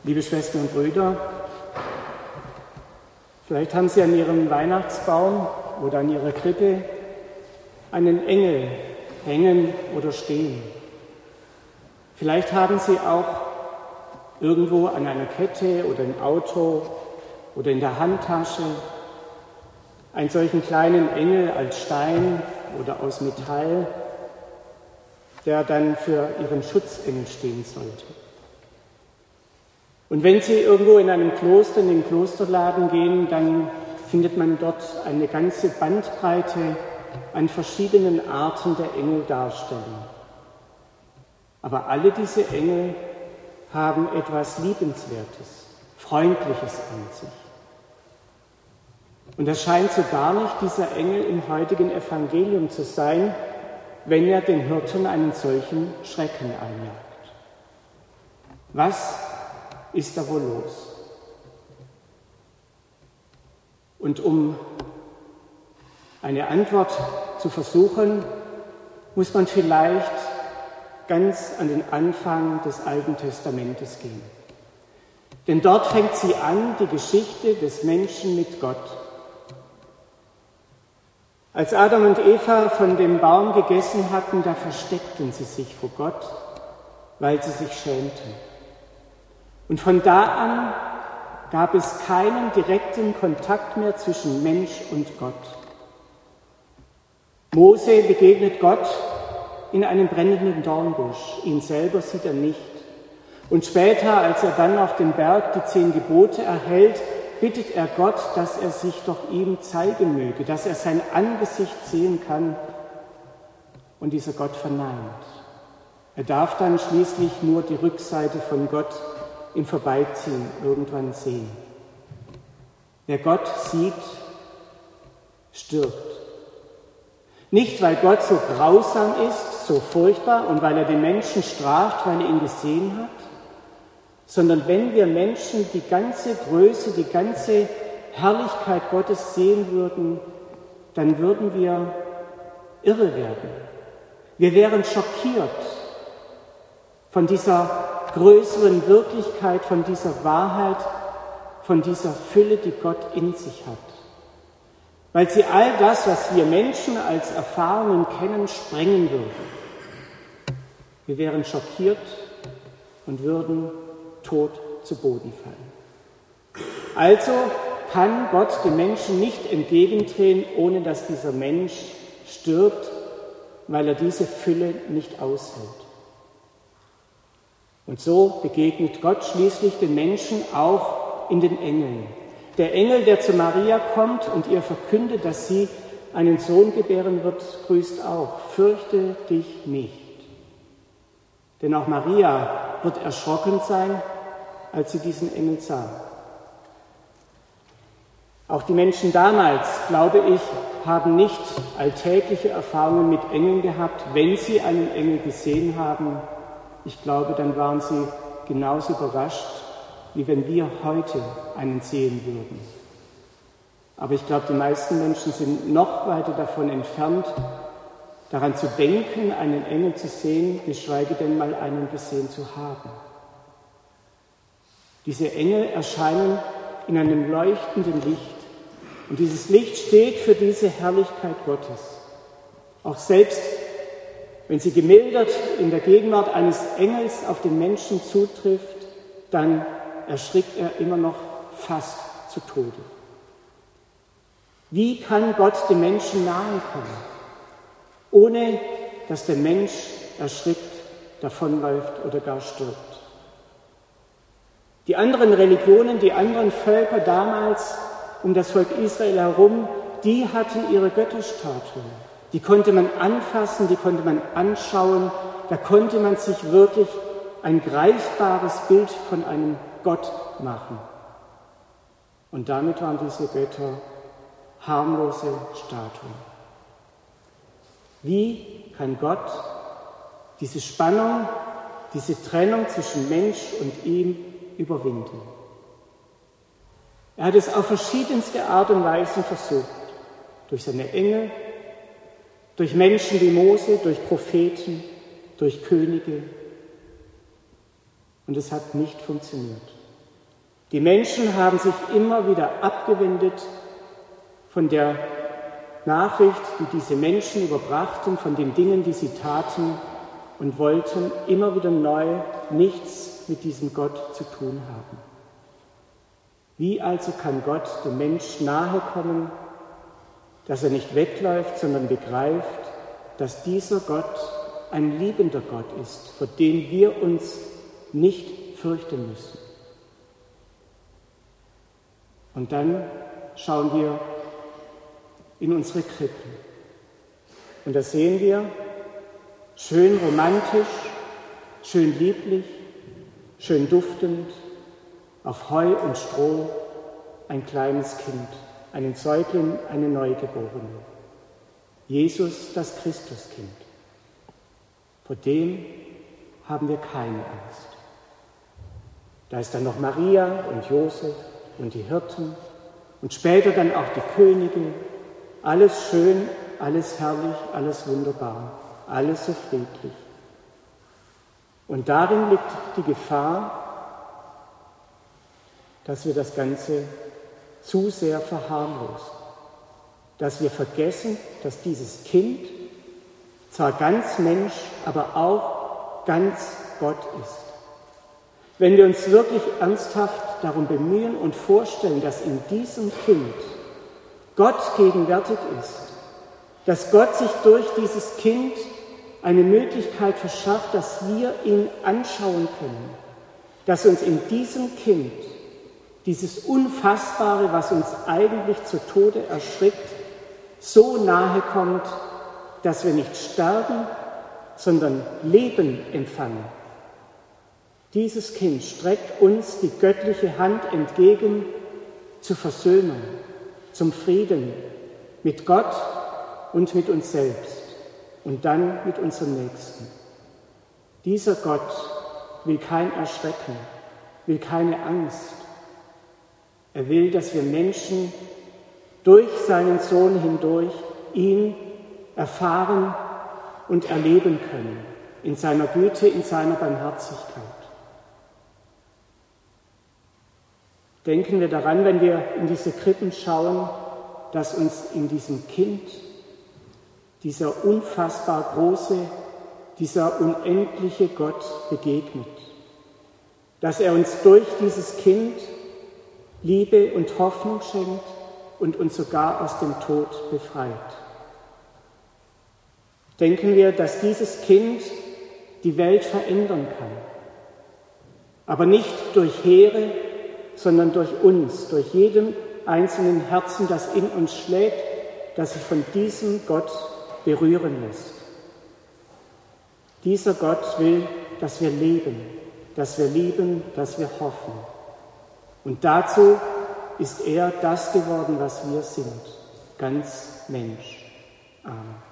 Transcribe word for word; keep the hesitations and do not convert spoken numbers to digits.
Liebe Schwestern und Brüder, vielleicht haben Sie an Ihrem Weihnachtsbaum oder an Ihrer Krippe einen Engel hängen oder stehen. Vielleicht haben Sie auch irgendwo an einer Kette oder im Auto oder in der Handtasche einen solchen kleinen Engel als Stein oder aus Metall, der dann für Ihren Schutzengel stehen sollte. Und wenn Sie irgendwo in einem Kloster, in den Klosterladen gehen, dann findet man dort eine ganze Bandbreite an verschiedenen Arten der Engeldarstellung. Aber alle diese Engel haben etwas Liebenswertes, Freundliches an sich. Und das scheint so gar nicht dieser Engel im heutigen Evangelium zu sein, wenn er den Hirten einen solchen Schrecken einjagt. Was ist da wohl los? Und um eine Antwort zu versuchen, muss man vielleicht ganz an den Anfang des Alten Testamentes gehen. Denn dort fängt sie an, die Geschichte des Menschen mit Gott. Als Adam und Eva von dem Baum gegessen hatten, da versteckten sie sich vor Gott, weil sie sich schämten. Und von da an gab es keinen direkten Kontakt mehr zwischen Mensch und Gott. Mose begegnet Gott in einem brennenden Dornbusch. Ihn selber sieht er nicht. Und später, als er dann auf dem Berg die zehn Gebote erhält, bittet er Gott, dass er sich doch ihm zeigen möge, dass er sein Angesicht sehen kann. Und dieser Gott verneint. Er darf dann schließlich nur die Rückseite von Gott im Vorbeiziehen irgendwann sehen. Wer Gott sieht, stirbt. Nicht, weil Gott so grausam ist, so furchtbar und weil er den Menschen straft, weil er ihn gesehen hat, sondern wenn wir Menschen die ganze Größe, die ganze Herrlichkeit Gottes sehen würden, dann würden wir irre werden. Wir wären schockiert von dieser größeren Wirklichkeit, von dieser Wahrheit, von dieser Fülle, die Gott in sich hat. Weil sie all das, was wir Menschen als Erfahrungen kennen, sprengen würden. Wir wären schockiert und würden tot zu Boden fallen. Also kann Gott dem Menschen nicht entgegentreten, ohne dass dieser Mensch stirbt, weil er diese Fülle nicht aushält. Und so begegnet Gott schließlich den Menschen auch in den Engeln. Der Engel, der zu Maria kommt und ihr verkündet, dass sie einen Sohn gebären wird, grüßt auch: Fürchte dich nicht. Denn auch Maria wird erschrocken sein, als sie diesen Engel sah. Auch die Menschen damals, glaube ich, haben nicht alltägliche Erfahrungen mit Engeln gehabt. Wenn sie einen Engel gesehen haben, ich glaube, dann waren sie genauso überrascht, wie wenn wir heute einen sehen würden. Aber ich glaube, die meisten Menschen sind noch weiter davon entfernt, daran zu denken, einen Engel zu sehen, geschweige denn mal einen gesehen zu haben. Diese Engel erscheinen in einem leuchtenden Licht. Und dieses Licht steht für diese Herrlichkeit Gottes. Auch selbst wenn sie gemildert in der Gegenwart eines Engels auf den Menschen zutrifft, dann erschrickt er immer noch fast zu Tode. Wie kann Gott dem Menschen nahe kommen, ohne dass der Mensch erschrickt, davonläuft oder gar stirbt? Die anderen Religionen, die anderen Völker damals um das Volk Israel herum, die hatten ihre Götterstatuen. Die konnte man anfassen, die konnte man anschauen, da konnte man sich wirklich ein greifbares Bild von einem Gott machen. Und damit waren diese Götter harmlose Statuen. Wie kann Gott diese Spannung, diese Trennung zwischen Mensch und ihm überwinden? Er hat es auf verschiedenste Art und Weisen versucht. Durch seine Engel, durch Menschen wie Mose, durch Propheten, durch Könige. Und es hat nicht funktioniert. Die Menschen haben sich immer wieder abgewendet von der Nachricht, die diese Menschen überbrachten, von den Dingen, die sie taten, und wollten immer wieder neu nichts mit diesem Gott zu tun haben. Wie also kann Gott dem Menschen nahe kommen, dass er nicht wegläuft, sondern begreift, dass dieser Gott ein liebender Gott ist, vor dem wir uns nicht fürchten müssen? Und dann schauen wir in unsere Krippen. Und da sehen wir, schön romantisch, schön lieblich, schön duftend, auf Heu und Stroh ein kleines Kind, einen Säugling, eine Neugeborene. Jesus, das Christuskind. Vor dem haben wir keine Angst. Da ist dann noch Maria und Josef und die Hirten und später dann auch die Könige. Alles schön, alles herrlich, alles wunderbar, alles so friedlich. Und darin liegt die Gefahr, dass wir das Ganze zu sehr verharmlosen, dass wir vergessen, dass dieses Kind zwar ganz Mensch, aber auch ganz Gott ist. Wenn wir uns wirklich ernsthaft darum bemühen und vorstellen, dass in diesem Kind Gott gegenwärtig ist, dass Gott sich durch dieses Kind eine Möglichkeit verschafft, dass wir ihn anschauen können, dass uns in diesem Kind dieses Unfassbare, was uns eigentlich zu Tode erschrickt, so nahe kommt, dass wir nicht sterben, sondern Leben empfangen. Dieses Kind streckt uns die göttliche Hand entgegen zur Versöhnung, zum Frieden mit Gott und mit uns selbst und dann mit unserem Nächsten. Dieser Gott will kein Erschrecken, will keine Angst. Er will, dass wir Menschen durch seinen Sohn hindurch ihn erfahren und erleben können, in seiner Güte, in seiner Barmherzigkeit. Denken wir daran, wenn wir in diese Krippen schauen, dass uns in diesem Kind dieser unfassbar große, dieser unendliche Gott begegnet. Dass er uns durch dieses Kind Liebe und Hoffnung schenkt und uns sogar aus dem Tod befreit. Denken wir, dass dieses Kind die Welt verändern kann, aber nicht durch Heere, sondern durch uns, durch jedem einzelnen Herzen, das in uns schlägt, das sich von diesem Gott berühren lässt. Dieser Gott will, dass wir leben, dass wir lieben, dass wir hoffen. Und dazu ist er das geworden, was wir sind, ganz Mensch. Amen.